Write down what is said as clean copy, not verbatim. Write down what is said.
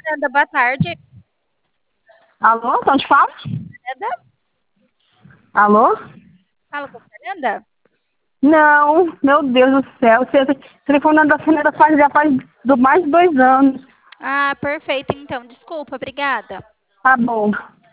Fernanda, boa tarde. Alô, onde fala? Fernanda? Alô? Fala com a Fernanda? Não, meu Deus do céu. Você telefonando da Fernanda já faz mais de 2 anos. Ah, perfeito, então. Desculpa, obrigada. Tá bom.